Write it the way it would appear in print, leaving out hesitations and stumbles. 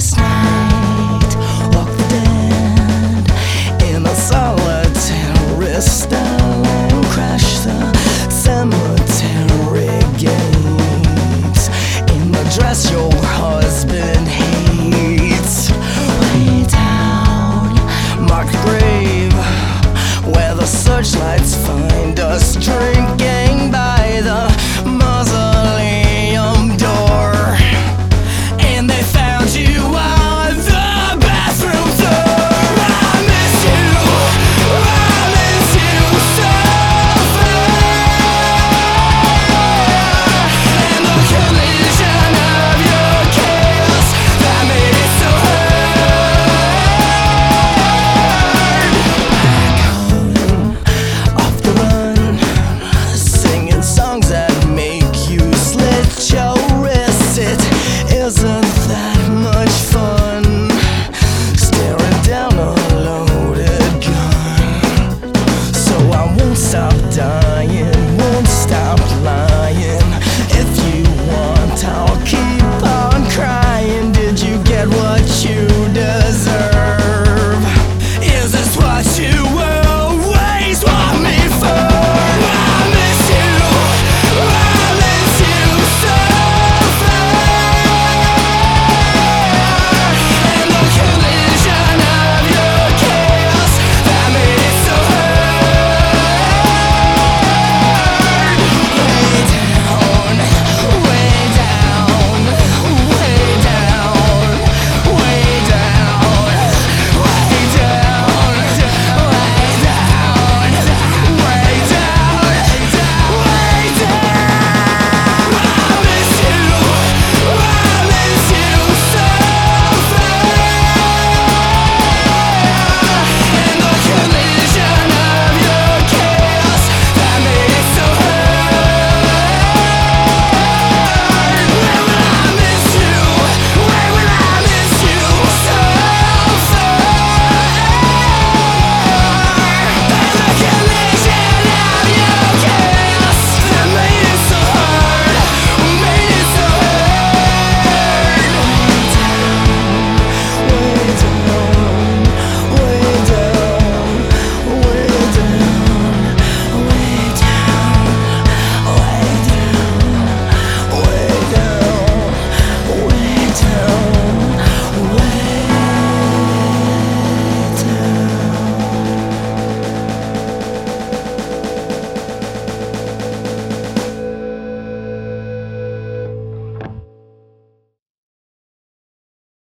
last night. Walk the dead in a solitary style and crash the cemetery gates in the dress your husband hates. Way down, marked grave, where the searchlights find us drinking by the mausoleum door, and they found you on the bathroom floor. I miss you so bad, and the collision of your chaos that made it so hard. Off the run, singing songs that make you slit your wrists. It isn't that much fun staring down a loaded gun, so I won't stop dying.